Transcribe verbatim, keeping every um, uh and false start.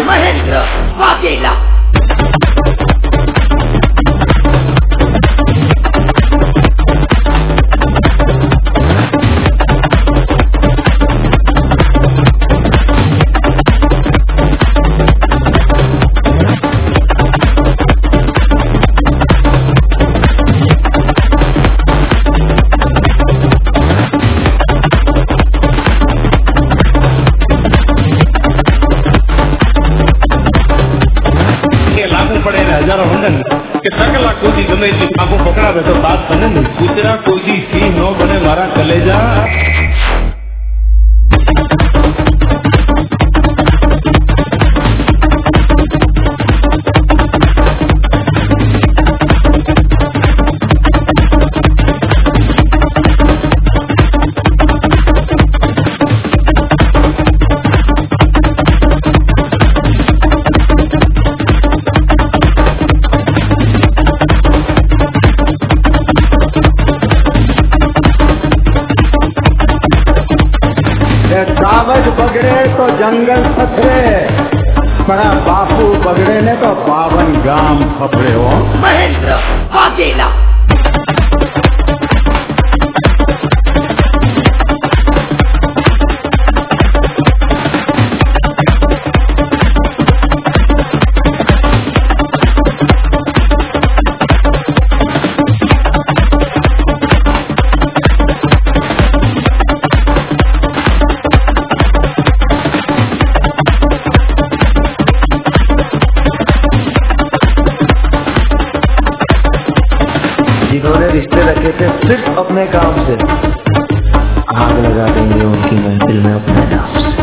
महेंद्र वाघेला। हजारों वंदन के सकला कोई गमे थी आपको पकड़ा तो बात बने नहीं कुतरा कोई सी नो बने मारा कलेजा। कागज बगड़े तो जंगल खतरे, बड़ा बापू बगड़े ने तो पावन गाम खपड़े हो। महेंद्र वाघेला। जिन्होंने रिश्ते रखे थे सिर्फ अपने काम से, आग लगा देंगे उनकी महफिल में अपने नाम से।